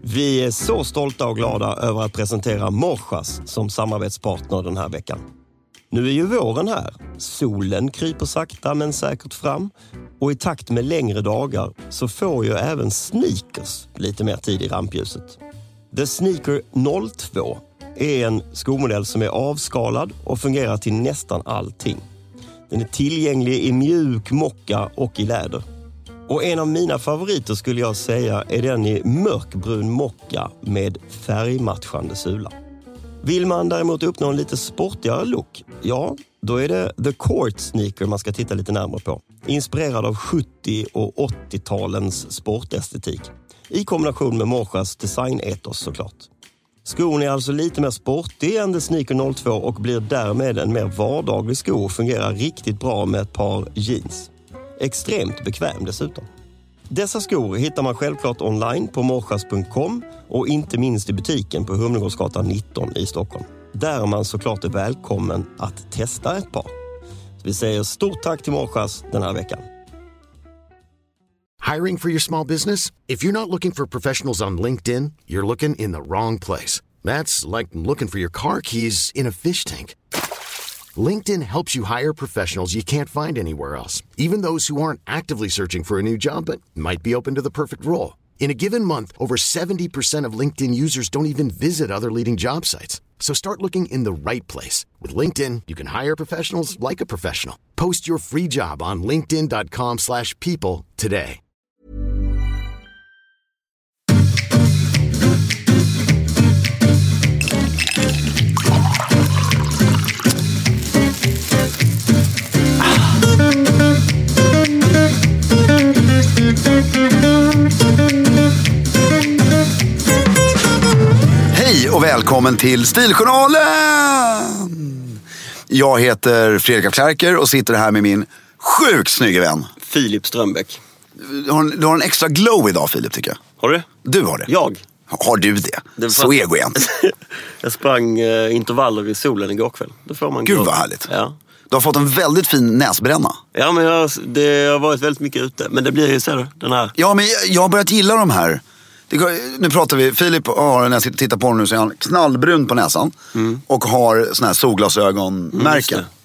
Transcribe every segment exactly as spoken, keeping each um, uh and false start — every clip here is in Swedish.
Vi är så stolta och glada över att presentera Morsas som samarbetspartner den här veckan. Nu är ju våren här. Solen kryper sakta men säkert fram. Och i takt med längre dagar så får ju även sneakers lite mer tid i rampljuset. The Sneaker noll två är en skomodell som är avskalad och fungerar till nästan allting. Den är tillgänglig i mjuk mocka och i läder. Och en av mina favoriter skulle jag säga är den i mörkbrun mocka med färgmatchande sula. Vill man däremot uppnå en lite sportigare look, ja, då är det The Court Sneaker man ska titta lite närmare på. Inspirerad av sjuttio- och åttiotalens sportestetik. I kombination med Morsas designetos såklart. Skon är alltså lite mer sportig än The Sneaker noll två och blir därmed en mer vardaglig sko och fungerar riktigt bra med ett par jeans. Extremt bekväm dessutom. Dessa skor hittar man självklart online på morsas punkt com och inte minst i butiken på Humlegårdsgatan nitton i Stockholm. Där man såklart är välkommen att testa ett par. Så vi säger stort tack till Morsas den här veckan. Hiring for your small business? If you're not looking for professionals on LinkedIn, you're looking in the wrong place. That's like looking for your car keys in a fish tank. LinkedIn helps you hire professionals you can't find anywhere else, even those who aren't actively searching for a new job but might be open to the perfect role. In a given month, over seventy percent of LinkedIn users don't even visit other leading job sites. So start looking in the right place. With LinkedIn, you can hire professionals like a professional. Post your free job on linkedin dot com slash people today. Hej och välkommen till Stiljournalen! Jag heter Fredrik af Klerker och sitter här med min sjukt snygga vän Filip Strömbäck. Du har, du har en extra glow idag, Filip, tycker jag. Har du? Du har det. Jag? Har du det? det Så ego igen. Jag sprang eh, intervaller i solen igår kväll. Då får man Gud glow. vad härligt. Ja. Du har fått en väldigt fin näsbränna. Ja, men jag, det har varit väldigt mycket ute. Men det blir ju så här, den här. Ja, men jag, jag har börjat gilla de här. Det, nu pratar vi, Filip har, när jag sitter och tittar på honom nu, så är han knallbrun på näsan. Mm. Och har såna här solglasögonmärken. Mm,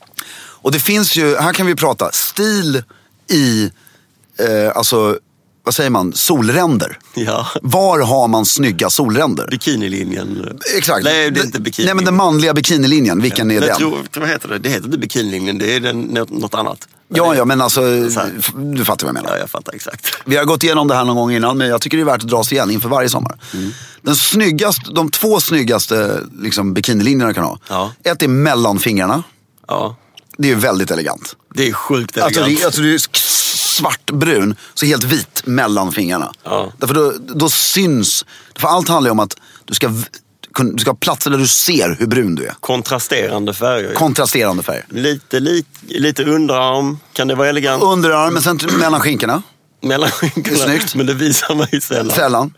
och det finns ju, här kan vi prata stil i, eh, alltså, vad säger man, solränder. Ja. Var har man snygga solränder? Bikinilinjen. Exakt. Nej, det är inte bikinilinjen. Nej, men den manliga bikinilinjen, vilken ja. är jag den? Tror, vad heter det? Det heter inte bikinilinjen, det är den, något annat. Ja, ja, men alltså, du fattar vad jag menar. Ja, jag fattar exakt. Vi har gått igenom det här någon gång innan, men jag tycker det är värt att dra sig igen inför varje sommar. Mm. Den snyggaste, de två snyggaste liksom, bikinilinjerna kan ha. Ja. Ett är mellan fingrarna. Ja. Det är väldigt elegant. Det är sjukt elegant. Alltså det, alltså det är svartbrun, så helt vit mellan fingrarna. Ja. Därför då, då syns, för allt handlar om att du ska... Du ska ha platser där du ser hur brun du är. Kontrasterande färger. Kontrasterande färger. Lite, lite, lite underarm. Kan det vara elegant? Underarm, men sen mellan skinkorna. Mellan skinkorna. Det är snyggt. Men det visar man ju sällan. Sällan.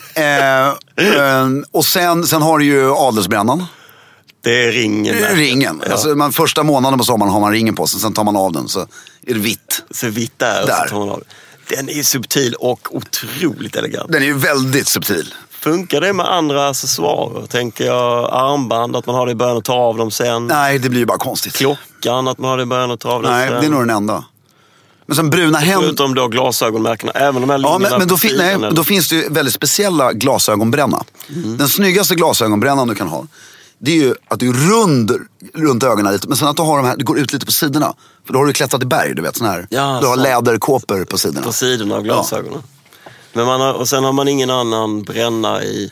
eh, eh, och sen, sen har du ju adelsbrännan. Det är ringen. Där. Ringen. Ja. Alltså, man, första månaden på sommaren har man ringen på sig. Sen tar man av den så är det vitt. Så vitt där. där. Så tar man av. Den är subtil och otroligt elegant. Den är ju väldigt subtil. Funkar det med andra accessoarer? Tänker jag armband, att man har det i början och tar av dem sen? Nej, det blir ju bara konstigt. Klockan, att man har det i början och tar av dem nej, sen? Nej, det är nog den enda. Men sen bruna händer... Förutom då glasögonmärkena, även de här ja, men, men då, fin- nej, då finns det ju väldigt speciella glasögonbränna. Mm. Den snyggaste glasögonbrännan du kan ha, det är ju att du är rund runt ögonen lite, men sen att du har de här, du går ut lite på sidorna. För då har du klättrat i berg, du vet, sån här. Ja, du har så. Läderkåpor på sidorna. På sidorna av glasögonen. Ja. Men man har, och sen har man ingen annan bränna i,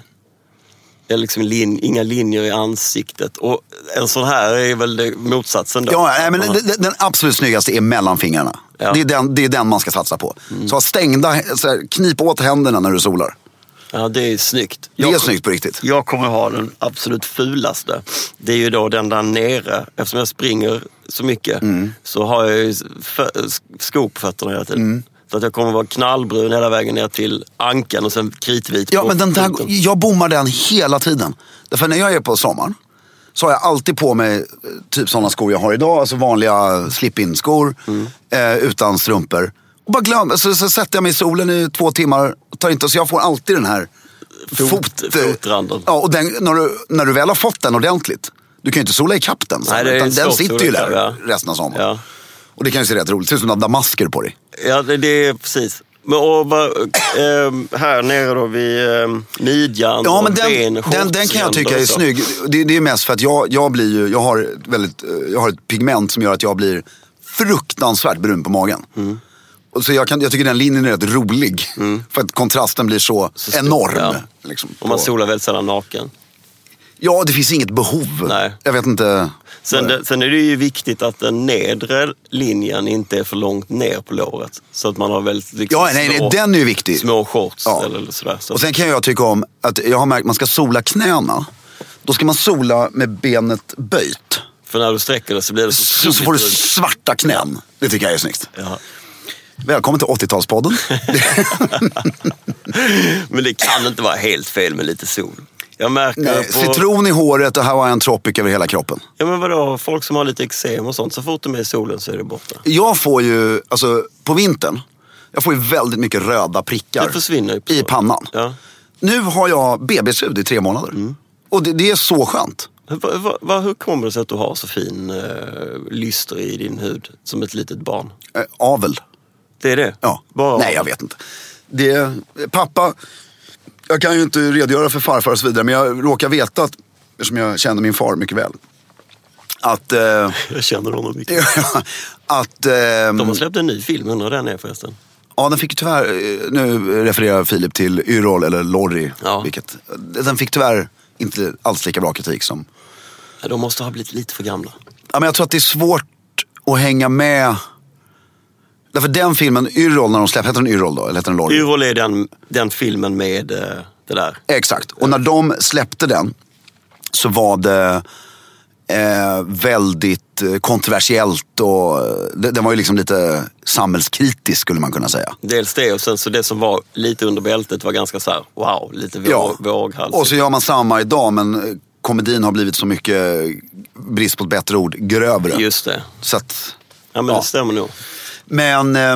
eller liksom lin, inga linjer i ansiktet. Och en sån här är väl det motsatsen då. Ja, nej, men den, den absolut snyggaste är mellan fingrarna. Ja. Det, är den, det är den man ska satsa på. Mm. Så stängda, så här, knip åt händerna när du solar. Ja, det är snyggt. Det är jag, snyggt på riktigt. Jag kommer ha den absolut fulaste. Det är ju då den där nere. Eftersom jag springer så mycket mm. så har jag ju skor på fötterna hela tiden. Mm. Så att jag kommer vara knallbrun hela vägen ner till ankeln och sen kritvit. Ja, men den där, jag bommar den hela tiden. Därför när jag är på sommaren så har jag alltid på mig typ sådana skor jag har idag. Alltså vanliga slip-in-skor mm. eh, utan strumpor. Och bara glöm, så, så sätter jag mig i solen i två timmar och tar inte, så jag får alltid den här fot, fot, fotranden. Ja, och den, när, du, när du väl har fått den ordentligt, du kan ju inte sola i kapp den. Nej, det är utan den sitter ju där kapp, ja. resten av sommaren. Ja. Och det kan ju se rätt roligt. Det ser ut som att du har damasker på dig. Ja, det, det är precis. Men och, och, äh, här nere då vid äh, midjan ja, och men den, ben, den, den kan jag tycka är snygg. Det, det är mest för att jag, jag blir ju, jag har, väldigt, jag har ett pigment som gör att jag blir fruktansvärt brun på magen. Mm. Och så jag, kan, jag tycker den linjen är rätt rolig. Mm. För att kontrasten blir så, så enorm. Ja. Liksom, och man solar väldigt sällan naken. Ja, det finns inget behov. Nej. Jag vet inte. Sen, det, sen är det ju viktigt att den nedre linjen inte är för långt ner på låret. Så att man har väldigt liksom, ja, nej, små, nej, den är ju viktig. små shorts ja. eller sådär. Så. Och sen kan jag tycka om att jag har märkt att man ska sola knäna. Då ska man sola med benet böjt. För när du sträcker det så blir det så Så, så får du svarta knän. Ja. Det tycker jag är snyggt. Ja. Välkommen till åttiotalspodden. Men det kan inte vara helt fel med lite sol. Jag märker Nej, på... Citron i håret och Hawaiian Tropic över hela kroppen. Ja, men vadå? Folk som har lite eksem och sånt, så fort de är i solen så är det borta. Jag får ju, alltså på vintern, jag får ju väldigt mycket röda prickar det försvinner ju på i pannan. Ja. Nu har jag B B-sud i tre månader. Mm. Och det, det är så skönt. Va, va, va, hur kommer det sig att du har så fin eh, lyster i din hud som ett litet barn? Eh, avel. Det är det? Ja. Bara... Nej, jag vet inte. Det, pappa, jag kan ju inte redogöra för farfar och så vidare, men jag råkar veta att, eftersom jag känner min far mycket väl, att... Eh, jag känner honom mycket. att... Eh, De har släppt en ny film, undrar den är förresten. Ja, den fick tyvärr, nu refererar Filip till Yrrol eller Lorry, ja. vilket, den fick tyvärr inte alls lika bra kritik som... Ja, de måste ha blivit lite för gamla. Ja, men jag tror att det är svårt att hänga med. Därför den filmen, Yrrol, när de släppte, heter den Yrrol då? Eller heter den Lorry? Yrrol är den, den filmen med uh, det där. Exakt, och när de släppte den så var det eh, väldigt kontroversiellt och det, det var ju liksom lite samhällskritisk skulle man kunna säga. Dels det och sen så det som var lite under bältet var ganska så här, wow, lite våg, ja. våghalsigt. Och så gör man samma idag, men komedin har blivit så mycket, brist på ett bättre ord, grövre. Just det. Så att, ja, men ja. det stämmer nog. Men eh,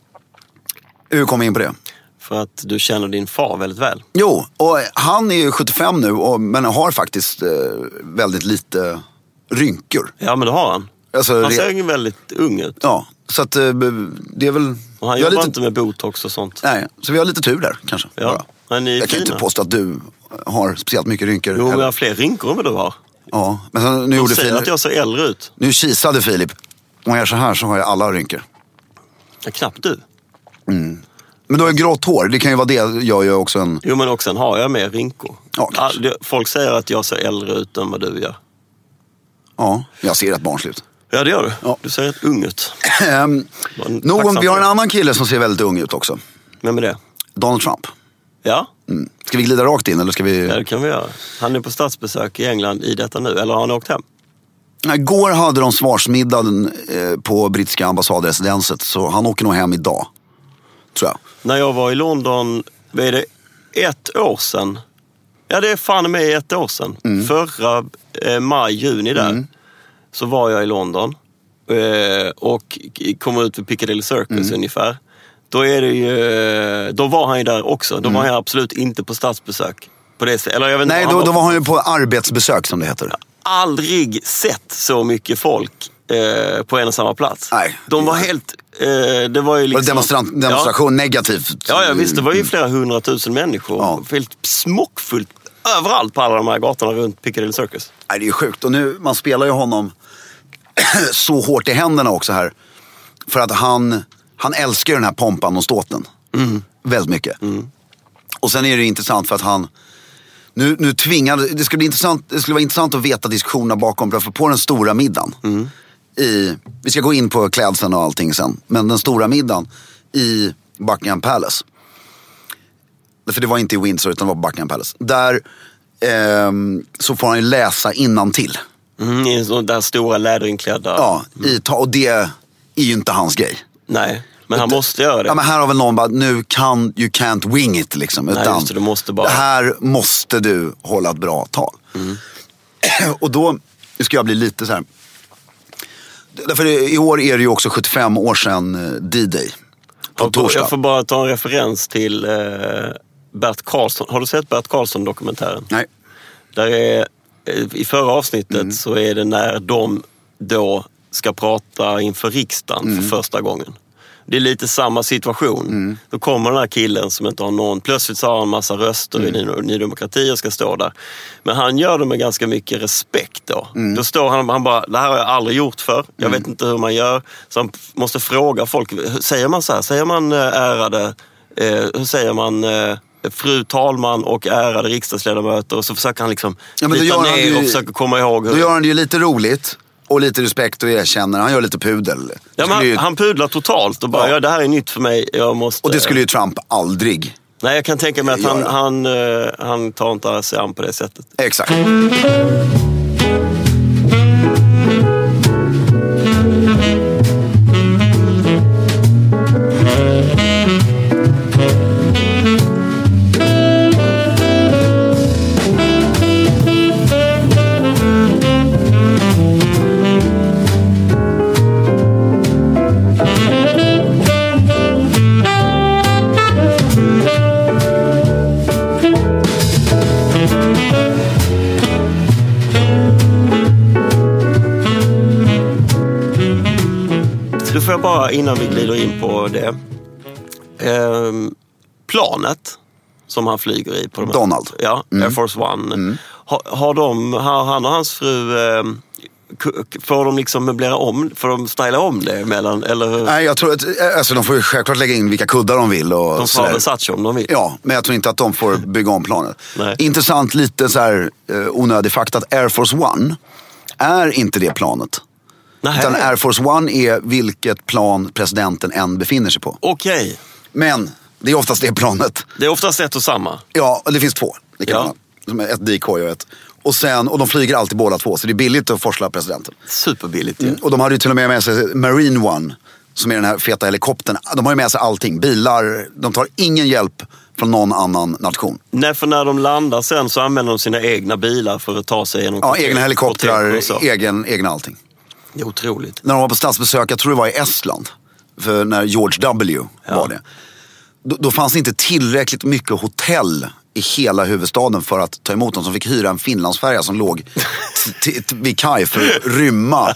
hur kom vi in på det? För att du känner din far väldigt väl. Jo, och han är ju sjuttiofem nu, och, men har faktiskt eh, väldigt lite rynkor. Ja, men det har han. Alltså, han det, ser väldigt ung ut. Ja, så att eh, det är väl... Och han jobbar lite, inte med botox och sånt. Nej, så vi har lite tur där kanske. Ja, men ni är jag kan fina. inte påstå att du har speciellt mycket rynkor. Jo, men jag har fler rynkor än vad du har. Ja, men sen, nu De gjorde säger Filip... att jag ser äldre ut. Nu kisade Filip. Om jag gör så här så har jag alla rynkor. Ja, knappt du. Mm. Men du har ju grått hår, det kan ju vara det, jag gör också en... Jo, men också en har jag mer rynkor. Ja, All, folk säger att jag ser äldre ut än vad du gör. Ja, jag ser rätt barnslig ut. Ja, det gör du. Ja. Du ser rätt ung ut. um, Någon, vi har en annan kille som ser väldigt ung ut också. Vem är det? Donald Trump. Ja. Mm. Ska vi glida rakt in eller ska vi... Ja, det kan vi göra. Han är på statsbesök i England i detta nu, eller har han åkt hem? Igår hade de svarsmiddagen eh, på brittiska ambassadresidenset, så han åker nog hem idag, tror jag. När jag var i London, vad är det, ett år sedan? Ja, det är fan med ett år sedan. Mm. Förra eh, maj, juni där, mm. så var jag i London eh, och kom ut vid Piccadilly Circus mm. ungefär. Då är det ju, då var han ju där också. Då mm. var han absolut inte på statsbesök. På det sättet. Eller jag vet inte, nej, han då var... då var han ju på arbetsbesök som det heter. Jag har aldrig sett så mycket folk eh, på en och samma plats. Nej. De var helt... Eh, det var ju liksom... Demonstran- demonstration ja. negativt. Ja, ja, visst. Det var ju flera hundratusen människor. Ja. Helt smockfullt överallt på alla de här gatorna runt Piccadilly Circus. Nej, det är ju sjukt. Och nu, man spelar ju honom så hårt i händerna också här. För att han... Han älskar ju den här pompan och ståten. Mm. Väldigt mycket. Mm. Och sen är det intressant för att han... Nu, nu tvingade... Det skulle, bli intressant, det skulle vara intressant att veta diskussionerna bakom. För på den stora middagen. Mm. I, vi ska gå in på klädseln och allting sen. Men den stora middagen i Buckingham Palace. För det var inte i Windsor utan det var Buckingham Palace. Där eh, så får han ju läsa innantill. Mm, i så där stora läderinklädda. Ja, i, och det är ju inte hans grej. Nej. Men han måste göra det. Ja, men här har väl någon bara, nu kan, you can't wing it liksom. Utan nej, just det, du måste bara... det här måste du hålla ett bra tal. Mm. Och då, nu ska jag bli lite så här. Därför i år är det ju också sjuttiofem år sedan D-Day. På jag, torsdag. Jag får bara ta en referens till eh, Bert Karlsson. Har du sett Bert Karlsson-dokumentären? Nej. Där är, i förra avsnittet mm. så är det när de då ska prata inför riksdagen mm. för första gången. Det är lite samma situation. Mm. Då kommer den här killen som inte har någon. Plötsligt så har han en massa röster mm. i Ny Demokrati och ska stå där. Men han gör det med ganska mycket respekt då. Mm. Då står han, han bara, det här har jag aldrig gjort för. Jag mm. vet inte hur man gör. Så han måste fråga folk. Säger man så här? Säger man ärade? Eh, hur säger man... Eh, fru talman och ärade riksdagsledamöter, och så försöker han liksom ja, lita ner ju, och försöka komma ihåg hur... Då gör han det ju lite roligt och lite respekt och erkänner. Han gör lite pudel. Ja, men ju... Han pudlar totalt och bara, ja. ja, det här är nytt för mig. Jag måste... Och det skulle ju Trump aldrig. Nej, jag kan tänka mig att han, han, han, han tar inte sig an på det sättet. Exakt. Då får jag bara, innan vi glider in på det, eh, planet som han flyger i på de här, Donald. Ja, mm. Air Force One. Mm. Har, har de, har han och hans fru, eh, får de liksom möblera om, får de styla om det mellan, eller hur? Nej, jag tror att, alltså de får ju självklart lägga in vilka kuddar de vill. Och de får ha Versace om de vill. Ja, men jag tror inte att de får bygga om planet. Nej. Intressant, lite så här eh, onödig fakta, att Air Force One är inte det planet. Nej. Utan Air Force One är vilket plan presidenten än befinner sig på. Okej. Okay. Men det är oftast det planet. Det är oftast ett och samma. Ja, och det finns två. Det kan ja. Som är ett decoy och ett. Och, sen, och de flyger alltid båda två, så det är billigt att forsla presidenten. Superbilligt, ja. Mm, och de hade ju till och med med sig Marine One, som är den här feta helikoptern. De har ju med sig allting, bilar, de tar ingen hjälp från någon annan nation. Nej, för när de landar sen så använder de sina egna bilar för att ta sig genom... Ja, egna helikoptrar, egen, egna allting. Det är otroligt. När de var på statsbesök, jag tror det var i Estland, för när George W ja. var det. Då, då fanns det inte tillräckligt mycket hotell i hela huvudstaden för att ta emot dem, som fick hyra en finlandsfärja som låg t- t- vid kaj för att rymma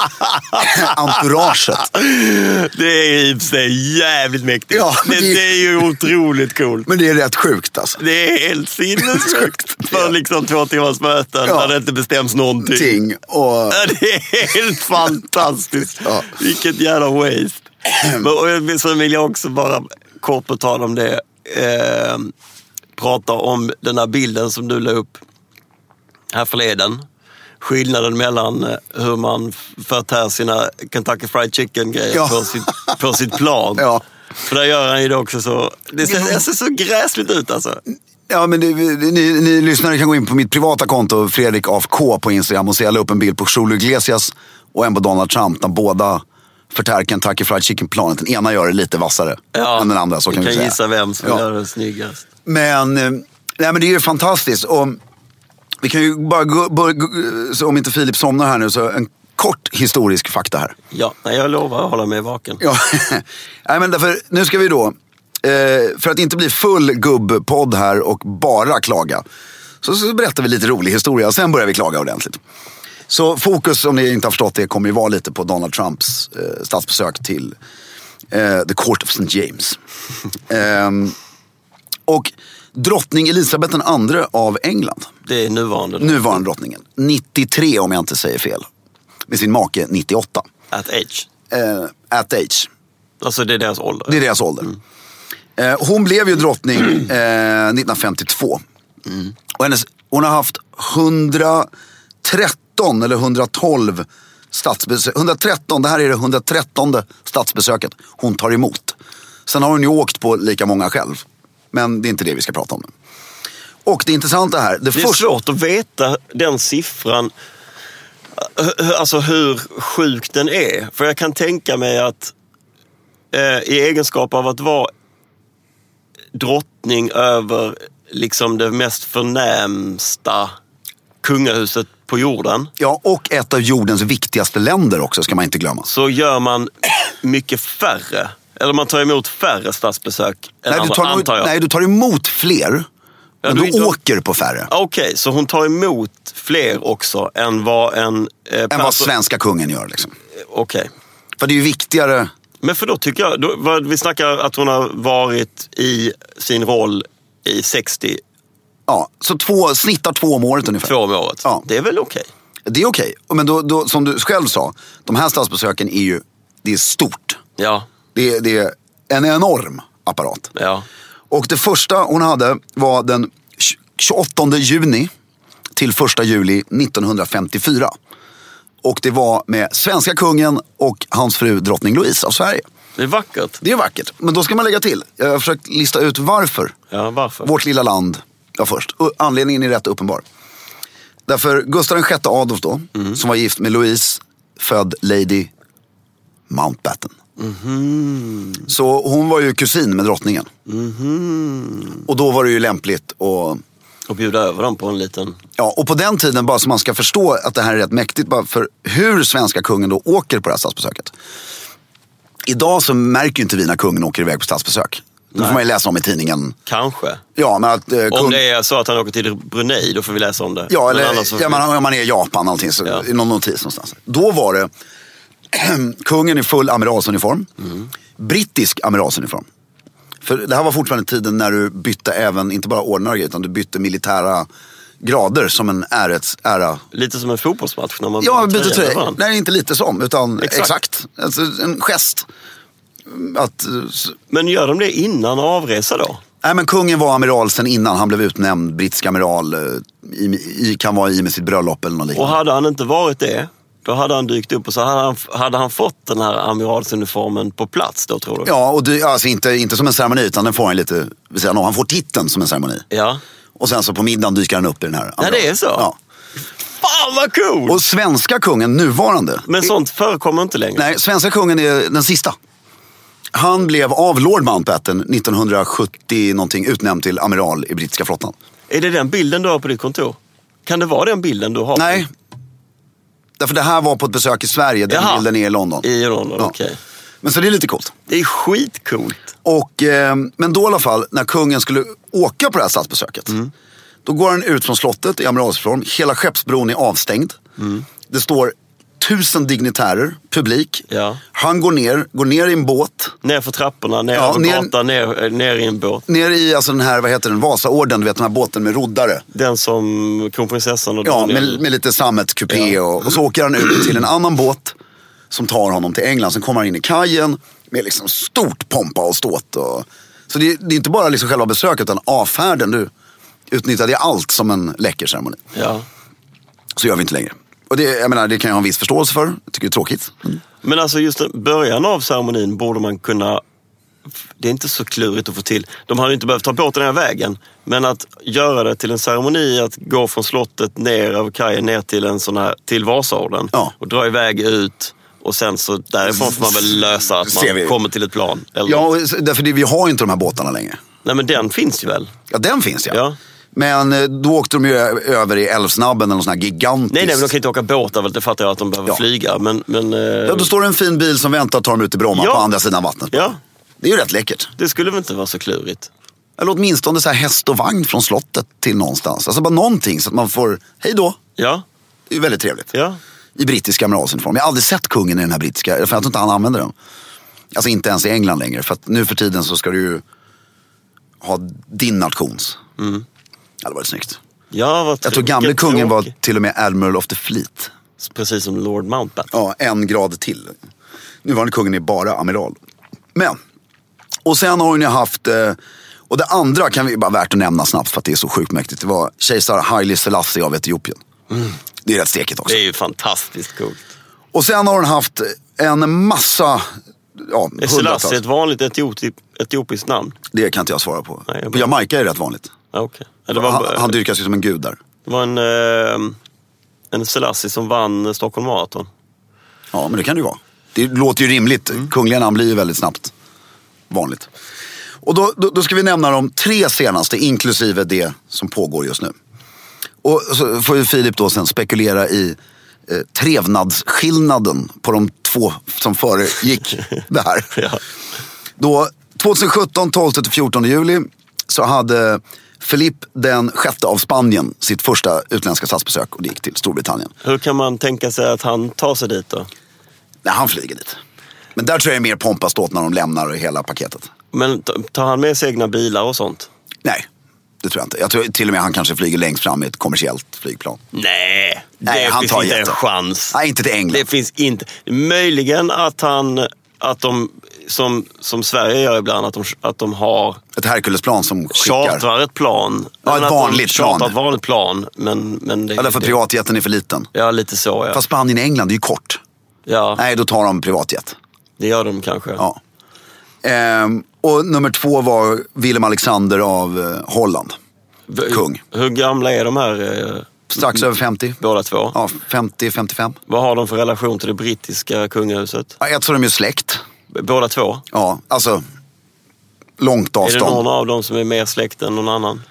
entouraget. Det är i sig jävligt mäktigt. Ja, det, det, det är ju otroligt coolt. Men det är rätt sjukt alltså. Det är helt sinnessjukt för liksom två timmars möten ja. där det inte bestäms någonting. Ting och... Det är helt fantastiskt. Ja. Vilket jävla waste. Men, och så vill jag också bara kort på tal om det. Eh, prata om den här bilden som du la upp här förleden. Skillnaden mellan hur man förtär sina Kentucky Fried Chicken-grejer ja. på, sitt, på sitt plan. Ja. För där gör han ju det också så... Det ser, det ser så gräsligt ut alltså. Ja, men det, ni, ni lyssnare kan gå in på mitt privata konto, Fredrik A F K på Instagram, och se jag la upp en bild på Julio Iglesias och en på Donald Trump, där båda förtär Kentucky Fried Chicken-planet. Den ena gör det lite vassare ja, än den andra, så kan vi säga. kan gissa vem som ja. gör det snyggast. Men, nej, men det är ju fantastiskt. Och vi kan ju bara gå, bara, så om inte Filip somnar här nu, så en kort historisk fakta här. Ja, jag lovar att hålla mig vaken. Ja, nej, men därför, nu ska vi då, eh, för att inte bli full gubbpodd här och bara klaga, så, så berättar vi lite rolig historia, sen börjar vi klaga ordentligt. Så fokus, om ni inte har förstått det, kommer ju vara lite på Donald Trumps eh, statsbesök till eh, The Court of Saint James. eh, och drottning Elisabeth den andra av England. Det är nuvarande. Nuvarande drottningen. nittiotre om jag inte säger fel. Med sin make nittioåtta. At age. Eh, at age. Alltså det är deras ålder. Det är deras ålder. Mm. Eh, hon blev ju drottning eh, nittonhundrafemtiotvå. Mm. Och hennes, hon har haft hundratretton eller hundratolv statsbesök. hundratretton, det här är det hundratrettonde statsbesöket hon tar emot. Sen har hon ju åkt på lika många själv. Men det är inte det vi ska prata om nu. Och det intressanta här... Det, det är först... svårt att veta den siffran. Alltså hur sjuk den är. För jag kan tänka mig att eh, i egenskap av att vara drottning över liksom det mest förnämsta kungahuset på jorden. Ja, och ett av jordens viktigaste länder också, ska man inte glömma. Så gör man mycket färre. Eller man tar emot färre statsbesök än Nej, andra, du tar, antar jag. nej, du tar emot fler. Ja, men du du inte... åker på färre. Okej, okay, så hon tar emot fler också än vad en... Eh, än vad svenska kungen gör liksom. Okej. Okay. För det är ju viktigare... Men för då tycker jag... Då, vad, vi snackar att hon har varit i sin roll i sextio... Ja, så två, snittar två om året ungefär. Två om året. Ja. Det är väl okej? Okay. Det är okej. Okay. Men då, då, som du själv sa, de här statsbesöken är ju... Det är stort. Ja. Det, det är en enorm apparat. Ja. Och det första hon hade var den tjugoåttonde juni till första juli nittonhundrafemtiofyra. Och det var med svenska kungen och hans fru drottning Louise av Sverige. Det är vackert. Det är vackert, men då ska man lägga till. Jag har försökt lista ut varför. Ja, varför? Vårt lilla land, ja först. Anledningen är rätt uppenbar. Därför Gustav den sjätte Adolf då, mm. som var gift med Louise, född Lady Mountbatten. Mm-hmm. Så hon var ju kusin med drottningen. Mm-hmm. Och då var det ju lämpligt att... Och bjuda över dem på en liten... Ja, och på den tiden, bara så man ska förstå att det här är rätt mäktigt, bara för hur svenska kungen då åker på det här statsbesöket. Idag så märker ju inte vi när kungen åker iväg på statsbesök. Det får man ju läsa om i tidningen. Kanske. Ja, men att, eh, kung... Om det är så att han åker till Brunei, då får vi läsa om det. Ja, eller så... ja, man, om man är i Japan allting, så ja. I någon notis någonstans. Då var det kungen i full amiralsuniform. Mm. Brittisk amiralsuniform. För det här var fortfarande tiden när du bytte även, inte bara ordnar utan du bytte militära grader som en ärets, ära. Lite som en fotbollsmatch när man ja, byter tröja. Nej, inte lite som, utan exakt. exakt. Alltså, en gest. Att, men gör de det innan avresa då? Nej, men kungen var amiral sen innan han blev utnämnd brittisk amiral. I, i, kan vara i med sitt bröllop eller något liknande. Och hade han inte varit det, då hade han dykt upp och så hade han, hade han fått den här amiralsuniformen på plats då, tror du? Ja, och det, alltså inte, inte som en ceremoni, utan den får han lite, vill säga, no, han får titeln som en ceremoni. Ja. Och sen så på middagen dyker han upp i den här. Ja, det är så? Ja. Fan vad cool! Och svenska kungen, nuvarande. Men sånt förekommer inte längre. Nej, svenska kungen är den sista. Han blev av Lord Mountbatten nittonhundrasjuttio någonting utnämnd till amiral i brittiska flottan. Är det den bilden du har på ditt kontor? Kan det vara den bilden du har? Nej. Därför det här var på ett besök i Sverige. Den Jaha. bilden är i London. I London, ja. Okej. Okay. Men så det är lite coolt. Det är skitcoolt. Och, eh, men då i alla fall, när kungen skulle åka på det här statsbesöket. Mm. Då går han ut från slottet i amiralsform. Hela skeppsbron är avstängd. Mm. Det står tusen dignitärer, publik. Ja. Han går ner, går ner i en båt. Ner för trapporna, ner ja, över gatan, ner, ner i en båt. Ner i alltså den här, vad heter den, Vasaorden, du vet den här båten med roddare. Den som kronprinsessan och ja, med, med lite sammetskupé ja. och, och så åker han ut till en annan båt som tar honom till England. Sen kommer han in i kajen med liksom stort pompa och ståt. Och, så det, det är inte bara liksom själva besöket utan avfärden. Du utnyttjade allt som en läcker ceremoni. Ja. Så gör vi inte längre. Och det, jag menar, det kan jag ha en viss förståelse för. Jag tycker det är tråkigt. Mm. Men alltså just början av ceremonin borde man kunna... Det är inte så klurigt att få till. De hade inte behövt ta bort den här vägen. Men att göra det till en ceremoni, att gå från slottet ner över kajen ner till en sån här, till Vasaorden. Ja. Och dra iväg ut. Och sen så därifrån får man väl lösa att man kommer till ett plan. Eller? Ja, därför det, vi har ju inte de här båtarna längre. Nej, men den finns ju väl? Ja, den finns ja. Ja. Men då åkte de ju över i Älvsnabben eller någon sån här gigantisk... Nej, nej, men de kan inte åka båtar väl, det fattar jag att de behöver ja. flyga. Men, men, ja, då står det en fin bil som väntar och tar dem ut till Bromma ja. på andra sidan vattnet. Ja. Det är ju rätt läckert. Det skulle väl inte vara så klurigt. Eller åtminstone så här häst och vagn från slottet till någonstans. Alltså bara någonting så att man får, hej då. Ja. Det är ju väldigt trevligt. Ja. I brittiska amiralsuniform. Jag har aldrig sett kungen i den här brittiska, för jag tror inte han använder den. Alltså inte ens i England längre. För att nu för tiden så ska du ju ha din nations. Mm. Ja, det var snyggt. Ja, vad jag tror gamle kungen var till och med Admiral of the Fleet. Precis som Lord Mountbatten. Ja, en grad till. Nuvarande kungen är bara amiral. Men, och sen har hon ju haft, och det andra kan vi bara värt att nämna snabbt för att det är så sjukt mäktigt. Det var kejsar Haile Selassie av Etiopien. Mm. Det är rätt stekigt också. Det är ju fantastiskt coolt. Och sen har hon haft en massa... Ja, är Selassie ett vanligt etiop- etiopiskt namn? Det kan inte jag svara på. Nej, på Jamaica är det rätt vanligt. Ja, okay. ja, det var, han, han dyrkas ju som en gud där. Det var en, eh, en Selassie som vann Stockholm Marathon. Ja, men det kan det ju vara. Det låter ju rimligt. Mm. Kungliga namn blir ju väldigt snabbt vanligt. Och då, då, då ska vi nämna de tre senaste, inklusive det som pågår just nu. Och så får ju Filip då sen spekulera i eh, trevnadsskillnaden på de två som föregick det här. Ja. Då tjugohundrasjutton, tolfte till fjortonde juli, så hade Filip den sjätte av Spanien sitt första utländska statsbesök och det gick till Storbritannien. Hur kan man tänka sig att han tar sig dit då? Nej, han flyger dit. Men där tror jag det är mer pompaståt när de lämnar hela paketet. Men tar han med sig egna bilar och sånt? Nej, det tror jag inte. Jag tror till och med han kanske flyger längst fram i ett kommersiellt flygplan. Nej, det Nej, han finns tar inte jätte. en chans. Nej, inte till England. Det finns inte. Möjligen att han, att de, som, som Sverige gör ibland, att de, att de har Ett Herkulesplan som skickar. chartrar ett plan. Ja, ett att vanligt de chartrar plan. ett vanligt plan. Men, men det, Eller för det, privatjeten är för liten. Ja, lite så, ja. Fast Spanien och England är ju kort. Ja, Nej, då tar de privatjet. det gör de kanske. Ja. Ehm, och nummer två var Willem Alexander av eh, Holland. Kung. Hur gamla är de här? Eh, Strax över femtio. båda två? Ja, femtio femtiofem. Vad har de för relation till det brittiska kungahuset? Ja, ett så de är släkt. Båda två? Ja, alltså långt Är det avstånd. någon av dem som är mer släkt än någon annan?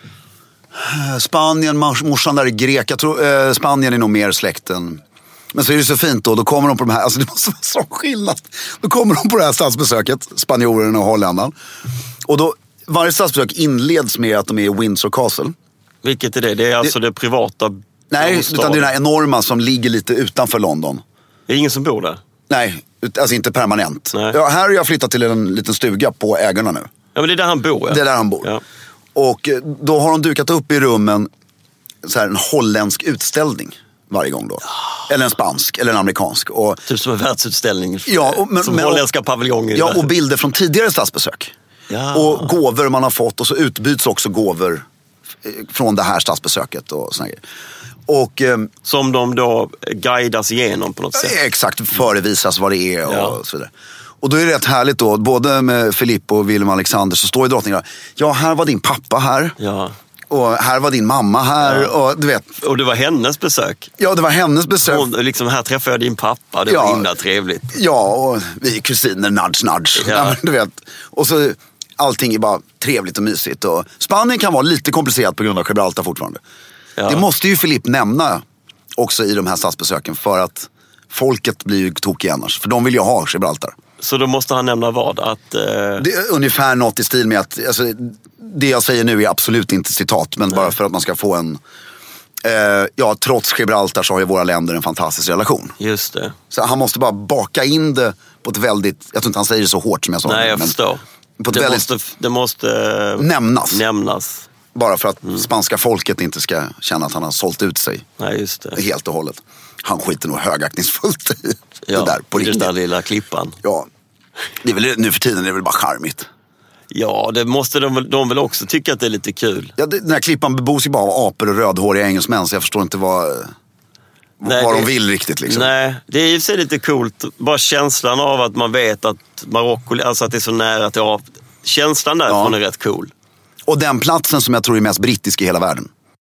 Spanien, mors, morsan där är grek. Jag tror eh, Spanien är nog mer släkt än... Men så är det så fint då, då kommer de på de här, alltså det måste vara så skillnad. Då kommer de på det här statsbesöket, spanjorerna och holländarna. Och då, varje statsbesök inleds med att de är i Windsor Castle. Vilket är det? Det är alltså det, det privata Nej, bostaden. utan det är den här enorma som ligger lite utanför London. Det är ingen som bor där? Nej, alltså inte permanent. Nej. Ja, här har jag flyttat till en liten stuga på ägarna nu. Ja, men det är där han bor, ja. Det är där han bor. Ja. Och då har de dukat upp i rummen så här, en holländsk utställning varje gång då. Eller en spansk, eller en amerikansk. Och, Typ som en världsutställning. ja, och, men, som men, holländska paviljonger. Ja, och bilder från tidigare statsbesök. Ja. Och gåvor man har fått, och så utbyts också gåvor från det här statsbesöket och såna grejer. Och eh, som de då guidas igenom på något sätt. exakt förevisas vad det är och Ja. så vidare. Och då är det rätt härligt då, både med Filip och Willem Alexander så står ju drottningen, ja, här var din pappa här. Ja. Och här var din mamma här. Ja. Och du vet. Och det var hennes besök. Ja, det var hennes besök. Hon, liksom, här träffade jag din pappa, det Ja. var himla trevligt. Ja, och vi är kusiner, nudge, nudge. Ja. Ja, men du vet. Och så allting är bara trevligt och mysigt. Och Spanien kan vara lite komplicerat på grund av Gibraltar fortfarande. Ja. Det måste ju Filip nämna också i de här statsbesöken, för att folket blir ju tokiga annars. För de vill ju ha Gibraltar. Så då måste han nämna vad? Att, eh... Det är ungefär något i stil med att, alltså, det jag säger nu är absolut inte citat, men Nej. bara för att man ska få en, eh, ja, trots Gibraltar så har ju våra länder en fantastisk relation. Just det. Så han måste bara baka in det på ett väldigt, jag tror inte han säger det så hårt som jag sa. Nej, jag men förstår. På ett det, väldigt, måste, det måste nämnas. nämnas. Bara för att mm. spanska folket inte ska känna att han har sålt ut sig. Nej, just det. Helt och hållet. Han skiter nog högaktningsfullt i ja, det där på i riktigt. den där lilla klippan. Ja, det är väl, nu för tiden är det väl bara charmigt. Ja, det måste de, de väl också tycka att det är lite kul. Ja, det, den här klippan bebos ju bara av apor och rödhåriga engelsmän, så jag förstår inte vad, nej, vad det, de vill riktigt. Liksom. Nej, det är ju så lite coolt. Bara känslan av att man vet att Marocko, alltså att det är så nära till Afrika. Känslan därifrån ja. är rätt cool. Och den platsen som jag tror är mest brittisk i hela världen.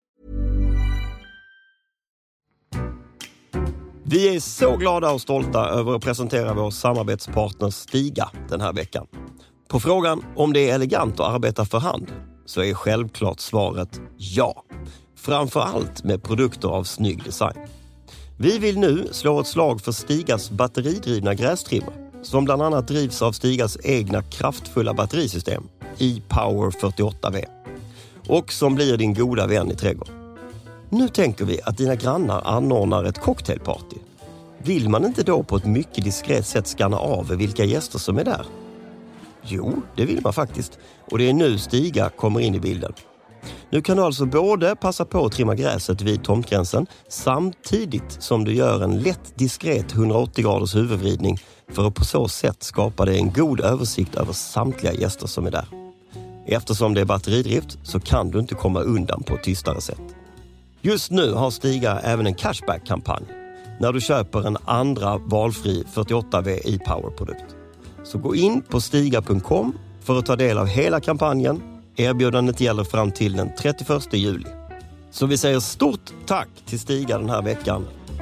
Vi är så glada och stolta över att presentera vår samarbetspartner Stiga den här veckan. På frågan om det är elegant att arbeta för hand så är självklart svaret ja. Framför allt med produkter av snygg design. Vi vill nu slå ett slag för Stigas batteridrivna grästrimmer som bland annat drivs av Stigas egna kraftfulla batterisystem e-Power fyrtioåtta V och som blir din goda vän i trädgården. Nu tänker vi att dina grannar anordnar ett cocktailparty. Vill man inte då på ett mycket diskret sätt skanna av vilka gäster som är där? Jo, det vill man faktiskt. Och det är nu Stiga kommer in i bilden. Nu kan du alltså både passa på att trimma gräset vid tomtgränsen samtidigt som du gör en lätt diskret hundraåttio graders huvudvridning för att på så sätt skapa dig en god översikt över samtliga gäster som är där. Eftersom det är batteridrift så kan du inte komma undan på ett tystare sätt. Just nu har Stiga även en cashback-kampanj när du köper en andra valfri fyrtioåtta V e-Power-produkt. Så gå in på stiga punkt com för att ta del av hela kampanjen. Erbjudandet gäller fram till den trettioförsta juli. Så vi säger stort tack till Stiga den här veckan.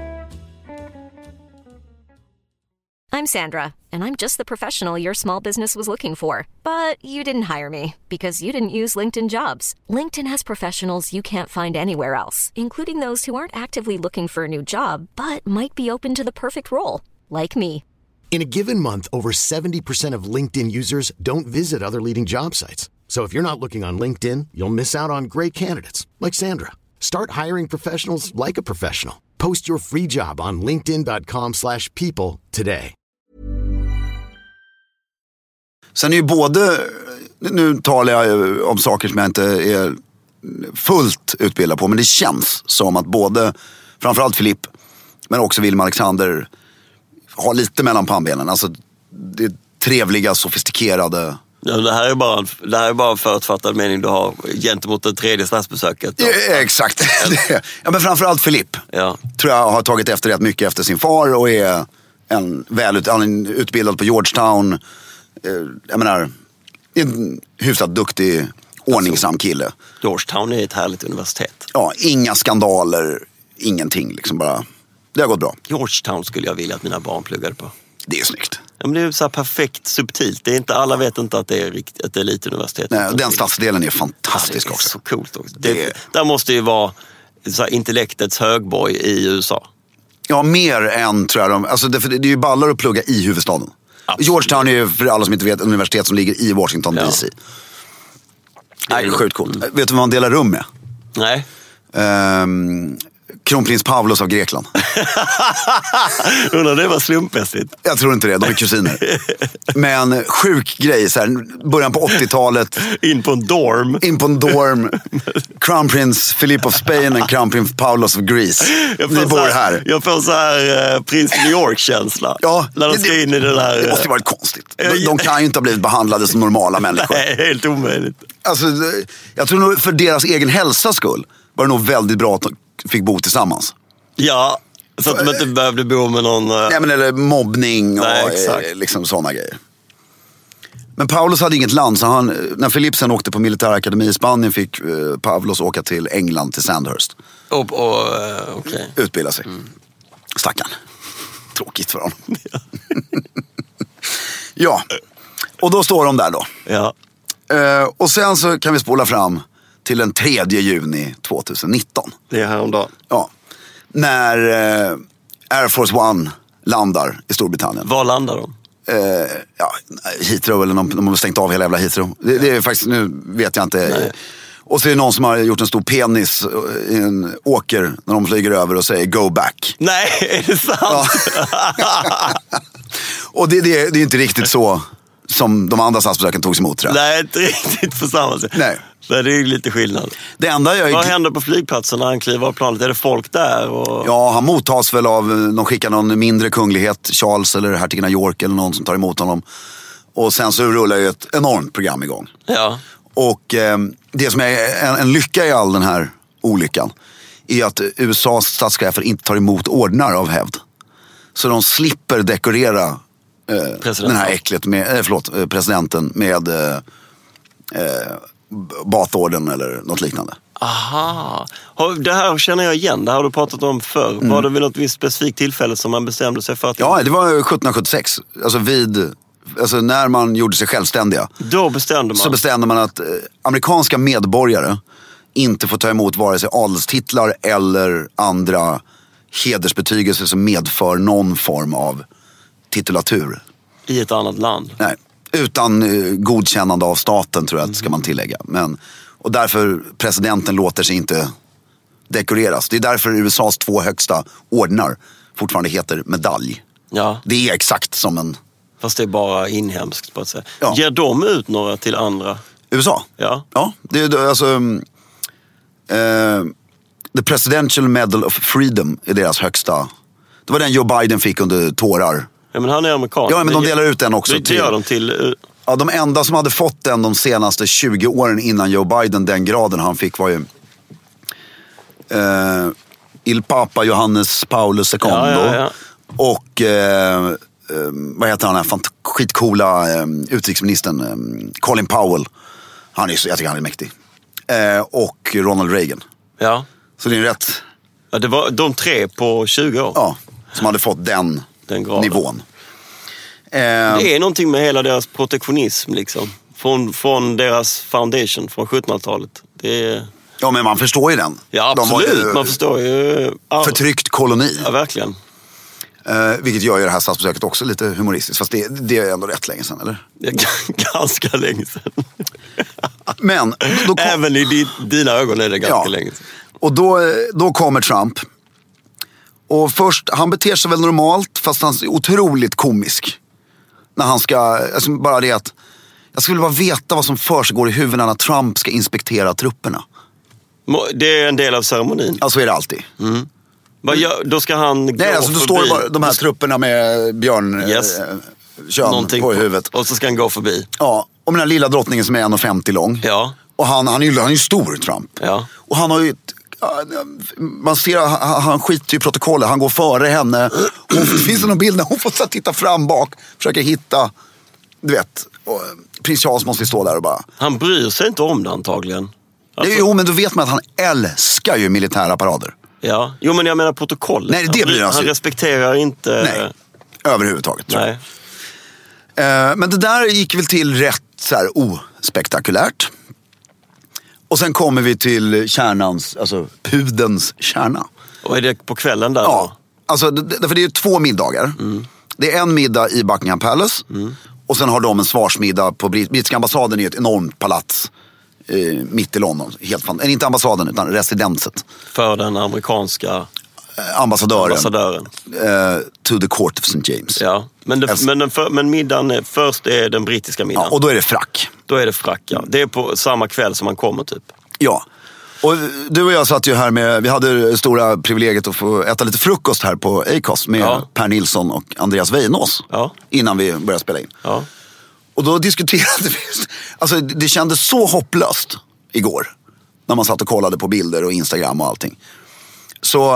I'm Sandra, and I'm just the professional your small business was looking for. But you didn't hire me because you didn't use LinkedIn Jobs. LinkedIn has professionals you can't find anywhere else, including those who aren't actively looking for a new job, but might be open to the perfect role, like me. In a given month, over seventy percent of LinkedIn users don't visit other leading job sites. So if you're not looking on LinkedIn, you'll miss out on great candidates like Sandra. Start hiring professionals like a professional. Post your free job on linkedin dot com slash people today. Sen är ju både, nu talar jag om saker som jag inte är fullt utbildad på, men det känns som att både, framförallt Filip, men också Wilhelm Alexander har lite mellan pannbenen. Alltså det är trevliga, sofistikerade. Ja, det här är bara, det här är bara en förutfattad mening du har gentemot det tredje statsbesöket. Ja, exakt. Ja, men framförallt Filip, ja. tror jag har tagit efter rätt mycket efter sin far och är en välutbildad på Georgetown. Jag menar, en hyfsat duktig, ordningsam kille. Georgetown är ett härligt universitet. Ja, inga skandaler, ingenting liksom, bara. Det har gått bra. Georgetown skulle jag vilja att mina barn pluggade på. Det är snyggt. Ja, men det är så här perfekt subtilt. Det är inte, alla vet inte att det är, rikt, att det är lite universitet. Nej, den stadsdelen är fantastisk ja, det är också. Så coolt också. Det, det... Där måste ju vara så här, intellektets högborg i U S A. Ja, mer än tror jag. De, alltså det, det är ju ballar att plugga i huvudstaden. Absolut. Georgetown är ju, för alla som inte vet, universitet som ligger i Washington D C. Ja. Nej, det är sjukt coolt. Mm. Vet du vad man delar rum med? Nej. Um, Kronprins Pavlos av Grekland. Undrar det var slumpmässigt. Jag tror inte det, de är kusiner. Men sjuk grej, så här, början på åttiotalet. In på en dorm. In på en dorm. Crown Prince Philip of Spain och Crown Prince Pavlos of Greece. Vi bor här, här. Jag får så här uh, Prins New York-känsla. Ja, när de ska det, in i det där. Det måste ju varit konstigt. De, de kan ju inte ha blivit behandlade som normala människor. Nej, helt omöjligt. Alltså, jag tror nog för deras egen hälsas skull var det nog väldigt bra att de fick bo tillsammans. Ja, så att de inte behövde bo med någon... Nej, men eller mobbning och Nej, liksom sådana grejer. Men Pavlos hade inget land, så han, när Filip sen åkte på militärakademi i Spanien fick uh, Pavlos åka till England, till Sandhurst. Och, och uh, okay. Utbilda sig. Mm. Stackarn. Tråkigt för honom. Ja, och då står de där då. Ja. Uh, och sen så kan vi spola fram till den tredje juni tjugonitton. Det är häromdagen. Ja. När uh, Air Force One landar i Storbritannien. Var landar de? Uh, ja, Heathrow, eller någon, de har stängt av hela jävla Heathrow. Det, det är faktiskt, nu vet jag inte. Nej. Och så är det någon som har gjort en stor penis i en åker när de flyger över och säger go back. Nej, är det sant? Ja. Och det, det, det är inte riktigt så som de andra statsbesöken togs emot, tror jag. Nej, inte riktigt på samma sätt. Nej. Så det är lite skillnad. Det enda jag... Vad händer på flygplatsen när han kliver av planet? Är det folk där? Och... Ja, han mottas väl av, de skickar någon mindre kunglighet, Charles eller hertigen av York eller någon som tar emot honom. Och sen så rullar ju ett enormt program igång. Ja. Och eh, det som är en, en lycka i all den här olyckan är att U S A:s statschefer inte tar emot ordnar av hävd. Så de slipper dekorera eh, den här äcklet med, eh, förlåt, eh, presidenten med eh, eh, Bathorden eller något liknande. Aha, det här känner jag igen. Det här har du pratat om förr. Mm. Var det vid något visst specifikt tillfälle som man bestämde sig för att... Ja, det var sjuttonhundrasjuttiosex. Alltså vid... Alltså när man gjorde sig självständiga. Då bestämde man. Så bestämde man att eh, amerikanska medborgare inte får ta emot vare sig adelstitlar eller andra hedersbetygelser som medför någon form av titulatur. I ett annat land? Nej, utan eh, godkännande av staten, tror jag att ska man tillägga. Men, och därför presidenten låter sig inte dekoreras. Det är därför U S A:s två högsta ordnar fortfarande heter medalj. Ja. Det är exakt som en... Fast det är bara inhemskt på ett sätt. Ja. Ger de ut några till andra? U S A? Ja. Ja, det är alltså... Uh, the Presidential Medal of Freedom är deras högsta. Det var den Joe Biden fick under tårar. Ja, men han är amerikan. Ja, men de delar ut den också. Det gör de till... Ja, de enda som hade fått den de senaste tjugo åren innan Joe Biden, den graden han fick, var ju... Uh, Il Papa Johannes Paulus Secondo. Ja, ja, ja. Och... Uh, Um, vad heter han här fant- skitcoola um, utrikesministern um, Colin Powell. Han är så, jag tycker han är mäktig. Uh, och Ronald Reagan. Ja. Så det är rätt. Ja, det var de tre på tjugo år. Ja, som hade fått den, den nivån. Uh, det är någonting med hela deras protektionism liksom. Från, från deras foundation från sjuttonhundratalet. Det är... Ja, men man förstår ju den. Ja, absolut. De var ju, man förstår ju... Ja. Förtryckt koloni. Ja, verkligen. Uh, vilket gör ju det här statsbesöket också lite humoristiskt. Fast det, det är ändå rätt länge sedan, eller? Det är ganska länge sedan. Men då kom... Även i di, dina ögon är det ganska ja. länge sedan. Och då, då kommer Trump. Och först, han beter sig väl normalt, fast han är otroligt komisk. När han ska, alltså bara det att... Jag skulle bara veta vad som försiggår i huvudena när Trump ska inspektera trupperna. Det är en del av ceremonin. Ja, så är det alltid. Mm. Vad gör, då ska han gå Nej, alltså då står det bara de här trupperna med björn yes. eh, kön på i huvudet. Och så ska han gå förbi. Ja, och med den lilla drottningen som är en komma femtio lång. Ja. Och han, han, är ju, han är ju stor, Trump. Ja. Och han har ju... Man ser, han, han skiter ju i protokollet. Han går före henne. Och det finns någon bild när hon får så titta fram bak. Försöker hitta, du vet... Och prins Charles måste stå där och bara... Han bryr sig inte om det antagligen. Alltså... Jo, men då vet man att han älskar ju militära parader. Ja, jo men jag menar protokollet. Nej, det blir han, alltså... han respekterar inte... Nej, överhuvudtaget. Nej. Uh, men det där gick väl till rätt så här ospektakulärt. Och sen kommer vi till kärnans, alltså pudens kärna. Och är det på kvällen där? Ja, då? Alltså, det, för det är två middagar. Mm. Det är en middag i Buckingham Palace. Mm. Och sen har de en svarsmiddag på brittiska ambassaden i ett enormt palats eh, mitt i London. Helt fan, äh, inte ambassaden utan residenset. För den amerikanska eh, ambassadören. ambassadören. Eh, to the court of Saint James. Ja, men, det, alltså, men, den för, men middagen är, först är den brittiska middagen. Ja, och då är det frack. Då är det frack, ja. Det är på samma kväll som man kommer typ. Ja. Och du och jag satt ju här med, vi hade det stora privilegiet att få äta lite frukost här på Acast med ja. Per Nilsson och Andreas Weinås. Ja. Innan vi började spela in. Ja. Och då diskuterade vi, alltså det kändes så hopplöst igår. När man satt och kollade på bilder och Instagram och allting. Så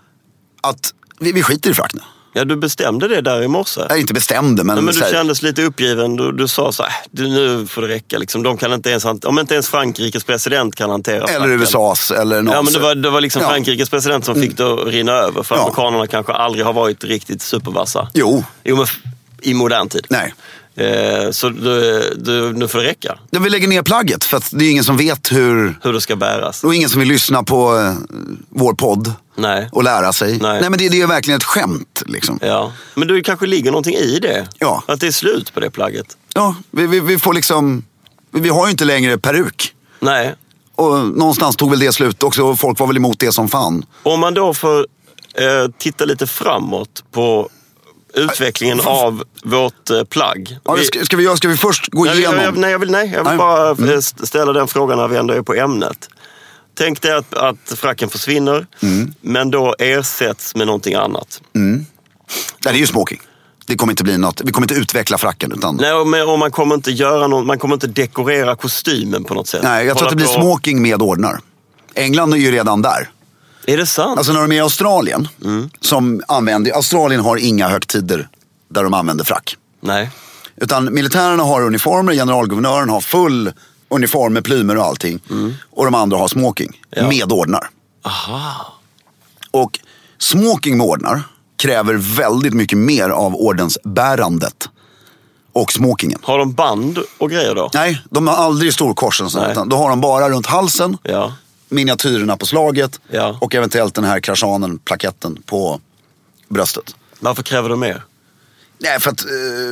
att vi, vi skiter i frack nu. Ja, du bestämde det där i morse. Jag inte bestämde, men... Nej, men du här... kändes lite uppgiven. Du, du sa så här, du, nu får det räcka. Liksom. De kan inte ens, om inte ens Frankrikes president kan hantera eller fracken. U S A's eller något. Ja, men det var, det var liksom ja. Frankrikes president som fick det att rinna över. För ja. amerikanerna kanske aldrig har varit riktigt supervassa. Jo. Jo, men i modern tid. Nej. Eh, så du, du, nu får det räcka. Ja, vi lägger ner plagget för att det är ingen som vet hur... Hur det ska bäras. Och ingen som vill lyssna på uh, vår podd. Nej. Och lära sig. Nej, Nej men det, det är verkligen ett skämt liksom. Ja, men det kanske ligger någonting i det. Ja. Att det är slut på det plagget. Ja, vi, vi, vi får liksom... Vi har ju inte längre peruk. Nej. Och någonstans tog väl det slut också. Och folk var väl emot det som fan. Om man då får eh, titta lite framåt på utvecklingen av vårt eh, plagg. Ja, vi, ska, ska, vi, ska vi först gå nej, igenom? Jag, nej, jag vill, nej, jag vill nej. bara mm. ställa den frågan när vi ändå är på ämnet. Tänk dig att, att fracken försvinner, mm. men då ersätts med någonting annat. Mm. Det är ju smoking. Det kommer inte bli något. Vi kommer inte utveckla fracken. Utan... Nej, men, och man kommer inte göra något, man kommer inte dekorera kostymen på något sätt. Nej, jag tror att det blir på... smoking med ordnar. England är ju redan där. Är det sant? Alltså när de är i Australien, mm. som använder, Australien har inga högtider där de använder frack. Nej. Utan militärerna har uniformer, generalguvernören har full uniform med plymer och allting. Mm. Och de andra har smoking ja. med ordnar. Aha. Och smoking med ordnar kräver väldigt mycket mer av ordensbärandet och smokingen. Har de band och grejer då? Nej, de har aldrig storkorsen. Utan då har de bara runt halsen, ja. miniatyrerna på slaget ja. och eventuellt den här kraschanen, plaketten på bröstet. Varför kräver de mer? Nej, för att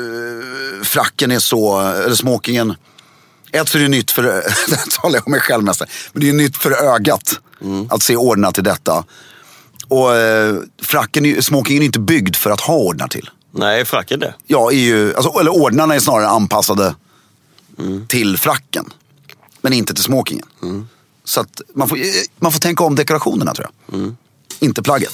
eh, fracken är så, eller smokingen, ett så är det nytt för, det talar jag om mig själv mest, men det är nytt för ögat mm. att se ordnar till detta. Och eh, fracken, smokingen är inte byggd för att ha ordnar till. Nej, fracken det. Ja, är ju, alltså, eller ordnarna är snarare anpassade mm. till fracken, men inte till smokingen. Mm. Så att man får, man får tänka om dekorationerna tror jag. Mm. Inte plagget.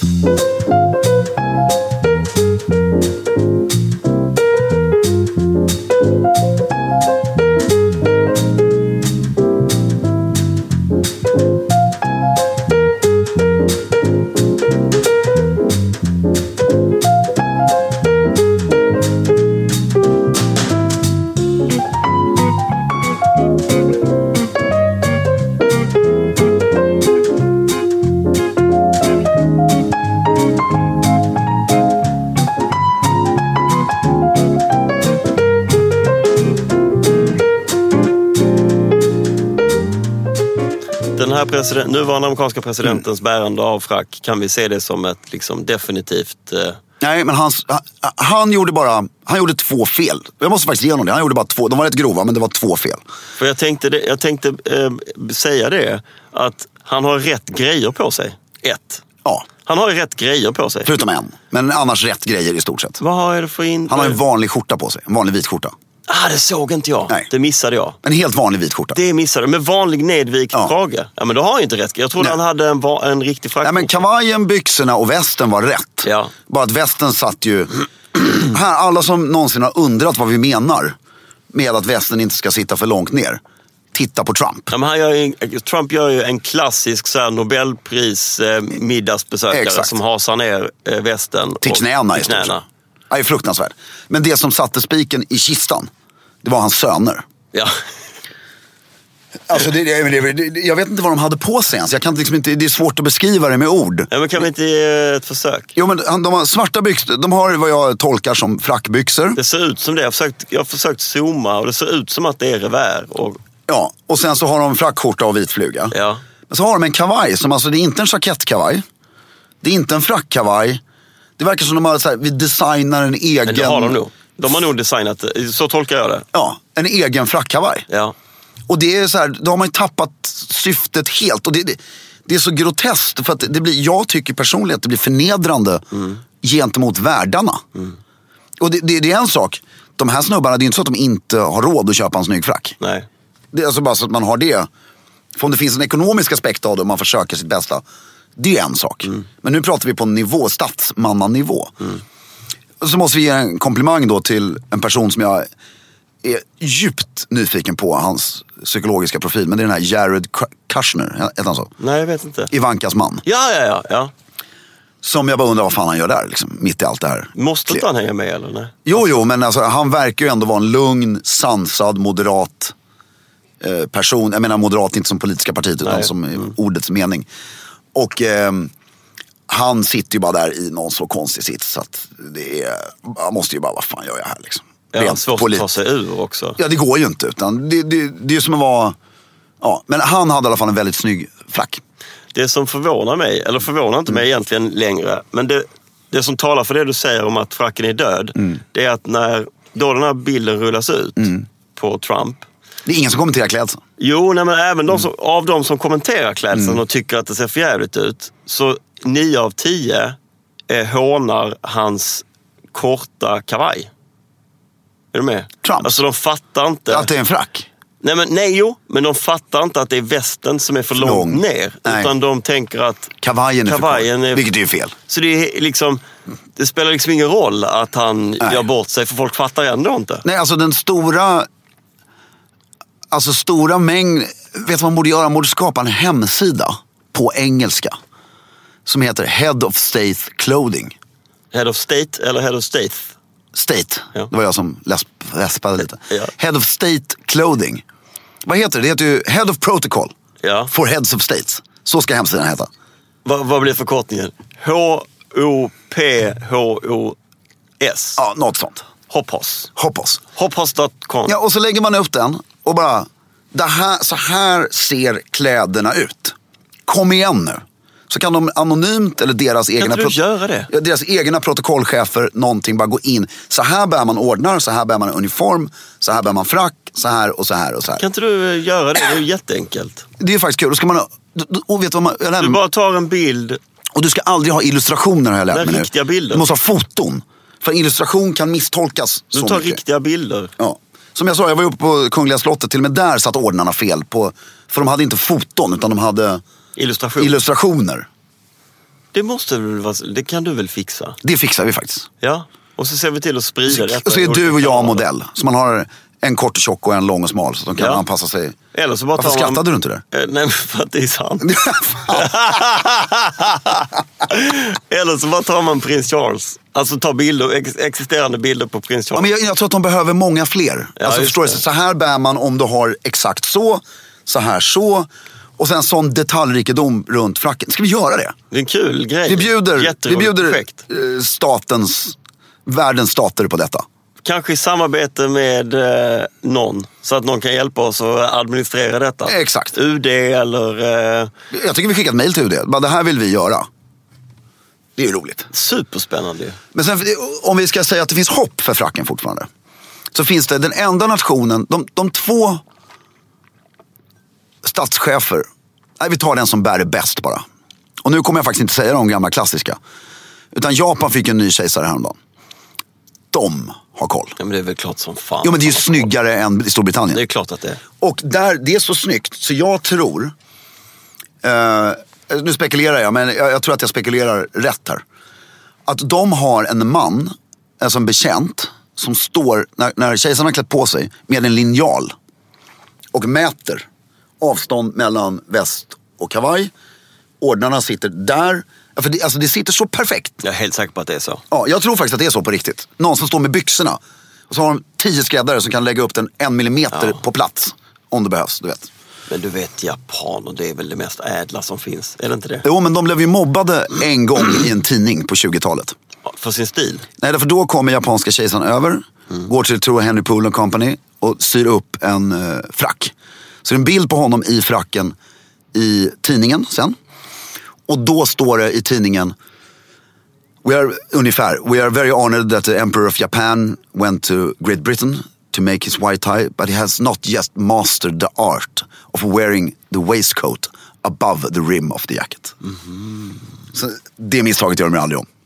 Den här president, nuvarande amerikanska presidentens mm. bärande av frack, kan vi se det som ett liksom definitivt eh, Nej, men han, han gjorde bara, han gjorde två fel. Jag måste faktiskt ge honom det. Han gjorde bara två, de var rätt grova, men det var två fel. För jag tänkte, det, jag tänkte eh, säga det, att han har rätt grejer på sig. Ett. Ja. Han har ju rätt grejer på sig. Förutom en, men annars rätt grejer i stort sett. Vad har det för in... Han har en vanlig skjorta på sig, en vanlig vit skjorta. Ah, det såg inte jag. Nej. Det missade jag. En helt vanlig vit skjorta. Det missade, med vanlig nedvikt Ja. krage. Ja, men då har han inte rätt. Jag trodde Nej. han hade en, va- en riktig frack. Nej, men kavajen, byxorna och västen var rätt. Ja. Bara att västen satt ju... Här, alla som någonsin har undrat vad vi menar med att västen inte ska sitta för långt ner. Titta på Trump. Ja, men han gör ju, Trump gör ju en klassisk så här, Nobelpris eh, middagsbesökare Exakt. som hasar ner eh, västen. Till och- knäna i till stort sett. knäna. Ja, det är fruktansvärt. Men det som satte spiken i kistan, det var hans söner. Ja. Alltså det, det, det, jag vet inte vad de hade på sig ens. Jag kan liksom inte, det är svårt att beskriva det med ord. ja, men kan vi inte ge ett försök? Jo, men han- de har svarta byxor. De har vad jag tolkar som frackbyxor. Det ser ut som det. Jag har försökt, jag har försökt zooma och det ser ut som att det är revär. Och, Ja, och sen så har de frackskjorta och vit fluga. ja. Men så har de en kavaj som alltså, det är inte en jakettkavaj. Det är inte en frackkavaj. Det verkar som de har så här, vi designar en egen... Men det har de nog. De har nog designat det. Så tolkar jag det. Ja, en egen frackkavaj. Ja. Och det är så här, då har man ju tappat syftet helt. Och det, det, det är så groteskt för att det blir, jag tycker personligen att det blir förnedrande mm. gentemot värdarna. Mm. Och det, det, det är en sak, de här snubbarna, det är inte så att de inte har råd att köpa en snygg frack. Nej. Det är alltså bara så att man har det. För om det finns en ekonomisk aspekt av det och man försöker sitt bästa, det är en sak. Mm. Men nu pratar vi på en nivå, statsmannanivå. Mm. Så måste vi ge en komplimang då till en person som jag är djupt nyfiken på, hans psykologiska profil. Men det är den här Jared Kushner, heter han så? Nej, jag vet inte. Ivankas man. Ja, ja, ja. ja. Som jag bara undrar vad fan han gör där, liksom, mitt i allt det här. Måste inte han hänga med eller? Nej? Jo, jo, men alltså, han verkar ju ändå vara en lugn, sansad, moderat eh, person. Jag menar moderat inte som politiska partiet utan Nej. som Mm. ordets mening. Och eh, han sitter ju bara där i någon så konstig sits så att det är, man måste ju bara, vad fan gör jag här liksom? Ja, Rent svårt polit- att ta sig ur också. Ja, det går ju inte utan det, det, det är som att vara, ja, men han hade i alla fall en väldigt snygg frack. Det som förvånar mig, eller förvånar inte mig egentligen längre, men det, det som talar för det du säger om att fracken är död, mm. det är att när då den här bilden rullas ut mm. på Trump. Det är ingen som kommenterar klädseln. Jo, nej, men även de som, mm. av de som kommenterar klädseln mm. och tycker att det ser förjävligt ut, så nio av tio eh, hånar hans korta kavaj. Är du med? Trump. Alltså de fattar inte. Att det är en frack? Nej, men, nej, jo, men de fattar inte att det är västen som är för, för långt lång. ner. Nej. Utan de tänker att kavajen är kavajen för är, vilket är ju fel. Så det är liksom, det spelar liksom ingen roll att han nej. gör bort sig, för folk fattar ändå inte. Nej, alltså den stora, alltså stora mängd, vet du vad man borde göra? Man borde skapa en hemsida på engelska som heter Head of State Clothing. Head of State eller Head of State? State, ja. Det var jag som läsp- läspade lite. Ja. Head of State Clothing. Vad heter det? Det heter ju Head of Protocol ja. for Heads of States. Så ska hemsidan heta. Va, vad blir förkortningen? H O P H O S. Ja, något sånt. Hoppos. Hoppos. Hoppos dot com. Ja, och så lägger man upp den och bara, det här, så här ser kläderna ut. Kom igen nu. Så kan de anonymt eller deras kan egna, du göra det? Ja, deras egna protokollchefer någonting bara gå in. Så här bär man ordnar, så här bär man uniform, så här bär man frack, så här och så här och så här. Kan inte du göra det? Det är ju jätteenkelt. Det är ju faktiskt kul. Då ska man, och vet du vad man, jag lärde du mig. bara tar en bild. Och du ska aldrig ha illustrationer har jag lärt Nej, mig nu. riktiga bilder. Du måste ha foton. För illustration kan misstolkas Du så tar mycket. riktiga bilder. Ja. Som jag sa, jag var uppe på Kungliga slottet. Till och med där satt ordnarna fel. På, för de hade inte foton utan de hade Illustration. illustrationer. Det måste du vara, det kan du väl fixa? Det fixar vi faktiskt. Ja, och så ser vi till att sprida detta. Och så är du och jag modell. Så man har en kort och tjock och en lång och smal. Så att de kan ja. anpassa sig. Eller så bara Varför tar skrattade man... du inte där? Eh, nej, för att det är sant. Eller så bara tar man prins Charles. Alltså ta bilder, ex- existerande bilder på prins Charles. Ja, men jag, jag tror att de behöver många fler. Ja, alltså, förstår du? det. Så här bär man om du har exakt så. Så här så. Och sen sån detaljrikedom runt fracken. Ska vi göra det? Det är en kul grej. Vi bjuder, vi bjuder projekt. statens, världens stater på detta. Kanske i samarbete med eh, någon. Så att någon kan hjälpa oss att administrera detta. Exakt. U D eller... Eh... Jag tycker vi skickar ett mejl till U D. Bara, det här vill vi göra. Det är ju roligt. Superspännande. Men sen, om vi ska säga att det finns hopp för fracken fortfarande, så finns det den enda nationen, de, de två statschefer, nej, vi tar den som bär det bäst bara. Och nu kommer jag faktiskt inte säga de gamla klassiska, utan Japan fick en ny kejsare häromdagen. De har koll. Ja, men det är väl klart som fan. Jo, men det är ju snyggare än i Storbritannien. Det är klart att det är. Och där, det är så snyggt, så jag tror, eh, nu spekulerar jag, men jag, jag tror att jag spekulerar rätt här. Att de har en man, alltså en bekänt, som står, när, när kejsaren har klätt på sig, med en linjal och mäter avstånd mellan väst och kavaj. Ordnarna sitter där. För det, alltså det sitter så perfekt. Jag är helt säker på att det är så. Ja, jag tror faktiskt att det är så på riktigt. Någon som står med byxorna. Och så har de tio skräddare som kan lägga upp den en millimeter ja. på plats. Om det behövs, du vet. Men du vet, japaner, det är väl det mest ädla som finns. Är det inte det? Jo, men de blev ju mobbade en gång i en tidning på tjugotalet. För sin stil? Nej, därför då kommer japanska kejsaren över. Mm. Går till True Henry Poole and Company och syr upp en uh, frack. Så det är en bild på honom i fracken i tidningen sen. Och då står det i tidningen, we are, ungefär, we are very honored that the Emperor of Japan went to Great Britain to make his white tie, but he has not yet mastered the art of wearing the waistcoat above the rim of the jacket. Mm-hmm. Så det misstaget gör de aldrig om.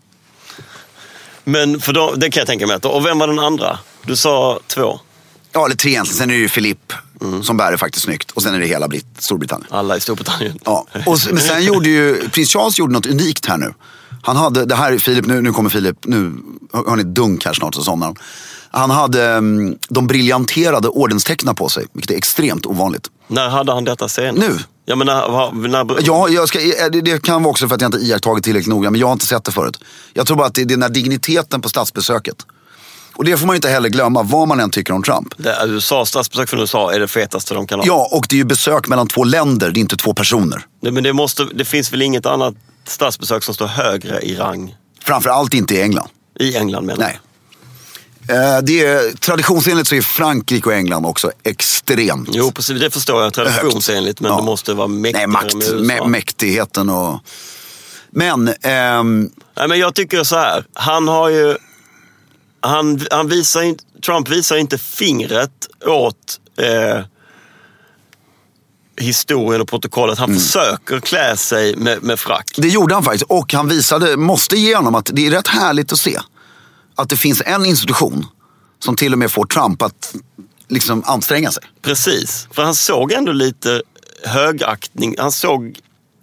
Men för då, det kan jag tänka mig. Och vem var den andra? Du sa två. Ja, eller tre egentligen. Sen är det ju Philippe mm. som bär det faktiskt snyggt. Och sen är det hela Britt, Storbritannien. Alla i Storbritannien. Ja, och, men sen gjorde ju prins Charles gjorde något unikt här nu. Han hade, det här är Filip, nu, nu kommer Filip, nu har ni ett dunk här snart så somnar han. Han hade um, de briljanterade ordensteckna på sig, vilket är extremt ovanligt. När hade han detta senast? Nu. Ja, men när, när... Ja, jag ska, det, det kan vara också för att jag inte iakttagit tillräckligt noga, men jag har inte sett det förut. Jag tror bara att det är den här digniteten på statsbesöket. Och det får man ju inte heller glömma, vad man än tycker om Trump. Det, U S A, statsbesök från U S A är det fetaste de kan ha. Ja, och det är ju besök mellan två länder, det är inte två personer. Nej, men det, måste, det finns väl inget annat statsbesök som står högre i rang? Framförallt inte i England. I England menar Nej. Eh, det är, traditionsenligt så är Frankrike och England också extremt. Jo, precis, det förstår jag traditionsenligt, men ja. Det måste vara mäktigare. Nej, makt, med U S A. Mä, mäktigheten och... Men... Ehm... Nej, men jag tycker så här, han har ju... Han, han visar in, Trump visar inte fingret åt eh, historien och protokollet. Han mm. försöker klä sig med, med frack. Det gjorde han faktiskt. Och han visade, måste ge honom att det är rätt härligt att se att det finns en institution som till och med får Trump att liksom anstränga sig. Precis, för han såg ändå lite högaktning. Han såg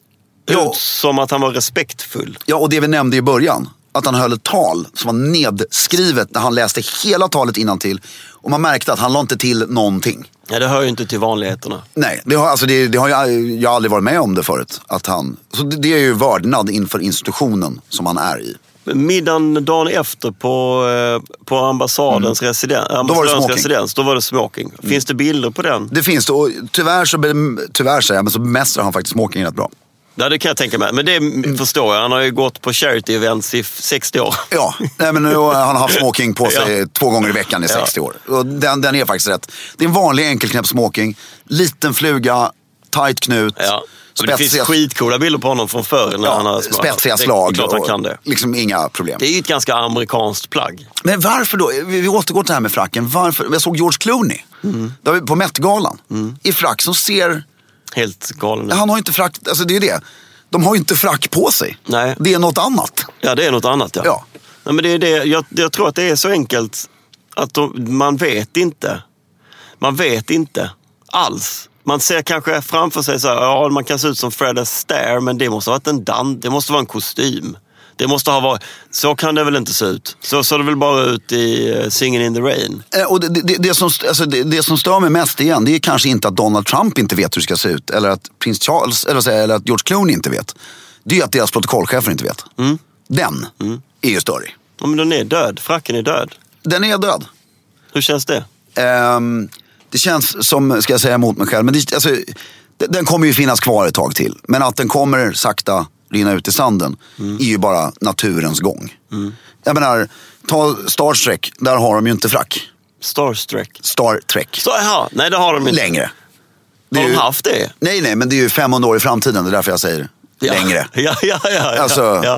ja. ut som att han var respektfull. Ja, och det vi nämnde i början. Att han höll ett tal som var nedskrivet när han läste hela talet innantill. Och man märkte att han la inte till någonting. Nej, det hör ju inte till vanligheterna. Nej, det har, alltså det, det har jag, jag har aldrig varit med om det förut. Att han, så det, det är ju vördnad inför institutionen som han är i. Middagen dagen efter på, på ambassadens mm. residens, ambassadens då residens, då var det smoking. Finns mm. det bilder på den? Det finns det, och tyvärr så, tyvärr säger jag, men så bemästrar han faktiskt smoking rätt bra. Ja, det kan jag tänka mig. Men det mm. förstår jag. Han har ju gått på charity-events i sextio år. Ja, nej, men nu har han haft smoking på sig ja. två gånger i veckan i sextio ja. år. Och den, den är faktiskt rätt. Det är en vanlig enkelknäpp smoking. Liten fluga, tight knut. Ja. Och det finns skitcoola bilder på honom från förr. När ja, han har spetsiga slag. Det är klart han kan det. Liksom inga problem. Det är ju ett ganska amerikanskt plagg. Men varför då? Vi, vi återgår till det här med fracken. Varför? Jag såg George Clooney. Mm. Där på Met-galan. Mm. I frack som ser... Helt galen. Han har ju inte frack... Alltså det är det. De har ju inte frack på sig. Nej. Det är något annat. Ja, det är något annat, ja. ja. Nej, men det är det. Jag, jag tror att det är så enkelt att de, man vet inte. Man vet inte alls. Man ser kanske framför sig så här, ja, man kan se ut som Fred Astaire, men det måste ha varit en dan, det måste vara en kostym. Det måste ha varit, så kan det väl inte se ut. Så såg det väl bara ut i uh, Singing in the Rain. Eh, och det, det, det, som, alltså det, det som stör mig mest igen, det är kanske inte att Donald Trump inte vet hur det ska se ut, eller att prins Charles, eller, säga, eller att George Clooney inte vet. Det är att deras protokollchefer inte vet. Mm. Den mm. är ju störig. Ja, men den är död, fracken är död. Den är död. Hur känns det? Um, det känns som, ska jag säga emot mig själv, men det, alltså, den kommer ju finnas kvar ett tag till. Men att den kommer sakta rinna ut i sanden mm. är ju bara naturens gång. Mm. Jag menar, ta Star Trek, där har de ju inte frack. Star Trek? Star Trek. Så, aha, nej, det har de inte. Längre. Det har de ju, haft det? Nej, nej, men det är ju femhundra år i framtiden, det är därför jag säger ja. längre. Ja, ja, ja. ja, alltså, ja.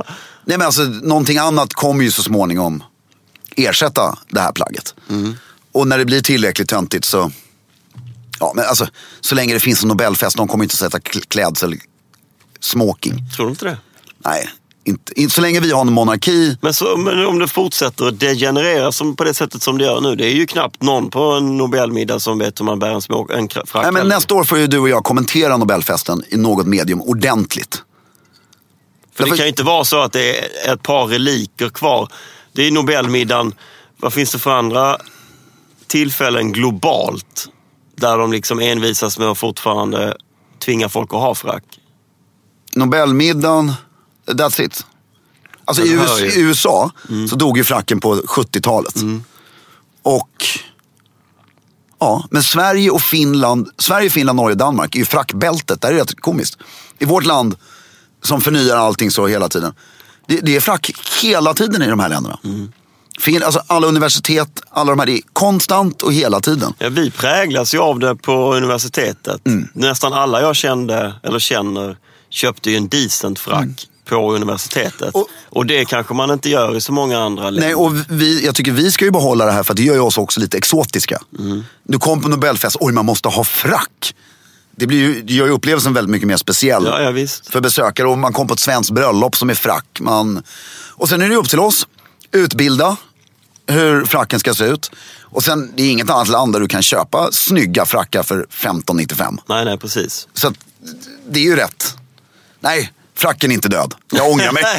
Nej men alltså, någonting annat kommer ju så småningom ersätta det här plagget. Mm. Och när det blir tillräckligt töntigt så... Ja, men alltså, så länge det finns en Nobelfest, de kommer inte att sätta klädsel smoking. Tror du inte det? Nej, inte, inte så länge vi har en monarki. Men, så, men om det fortsätter att degenerera som på det sättet som det gör nu, det är ju knappt någon på en Nobelmiddag som vet hur man bär en, små, en frack. Nej, men nästa år får ju du och jag kommentera Nobelfesten i något medium ordentligt. För det kan ju inte vara så att det är ett par reliker kvar. Det är Nobelmiddagen. Vad finns det för andra tillfällen globalt där de liksom envisas med att fortfarande tvinga folk att ha frack? Nobelmiddagen, that's it. Alltså i U S A, i U S A mm. så dog ju fracken på sjuttiotalet. Mm. Och ja, men Sverige och Finland, Sverige, Finland, Norge och Danmark är ju frackbältet. Det är rätt komiskt. I vårt land som förnyar allting så hela tiden. Det, det är frack hela tiden i de här länderna. Mm. Fin, alltså alla universitet, alla de här, det är konstant och hela tiden. Ja, vi präglas ju av det på universitetet. Mm. Nästan alla jag kände eller känner köpte ju en decent frack mm. på universitetet. Och, och det kanske man inte gör i så många andra länder. Nej, och vi, jag tycker vi ska ju behålla det här för att det gör ju oss också lite exotiska. Mm. Du kom på Nobelfest, oj man måste ha frack. Det, blir ju, det gör ju upplevelsen väldigt mycket mer speciell ja, ja, visst. för besökare. Och man kom på ett svenskt bröllop som är frack. Man... Och sen är det upp till oss, utbilda hur fracken ska se ut. Och sen det är inget annat land där du kan köpa snygga frackar för femton nittiofem. Nej, nej, precis. Så att, det är ju rätt. Nej, fracken är inte död. Jag ångrar mig.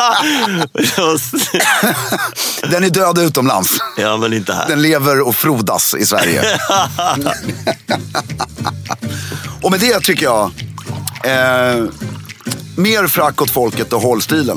Den är död utomlands. Ja, men inte här. Den lever och frodas i Sverige. Och med det tycker jag eh, mer frack åt folket och håll stilen.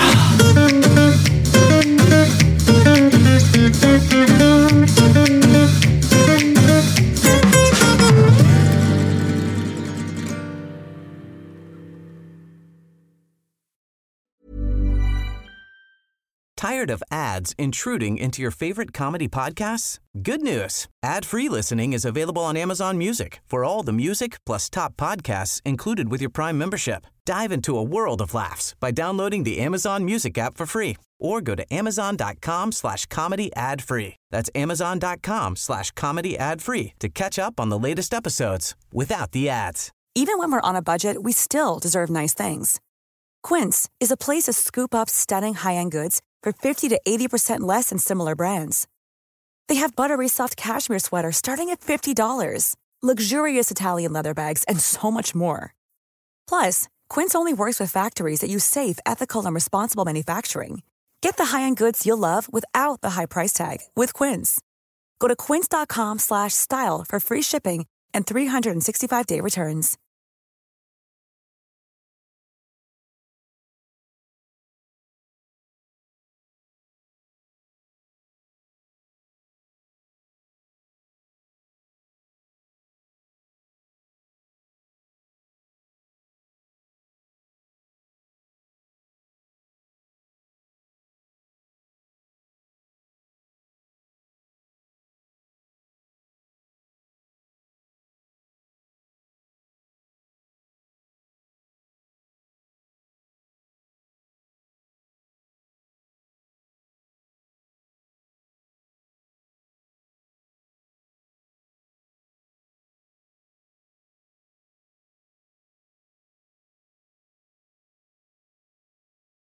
Tired of ads intruding into your favorite comedy podcasts? Good news. Ad-free listening is available on Amazon Music for all the music plus top podcasts included with your Prime membership. Dive into a world of laughs by downloading the Amazon Music app for free or go to amazon.com slash comedy ad free. That's amazon.com slash comedy ad free to catch up on the latest episodes without the ads. Even when we're on a budget, we still deserve nice things. Quince is a place to scoop up stunning high-end goods for fifty to eighty percent less than similar brands. They have buttery soft cashmere sweaters starting at fifty dollars, luxurious Italian leather bags, and so much more. Plus, Quince only works with factories that use safe, ethical, and responsible manufacturing. Get the high-end goods you'll love without the high price tag with Quince. Go to quince.com slash style for free shipping and three sixty-five day returns.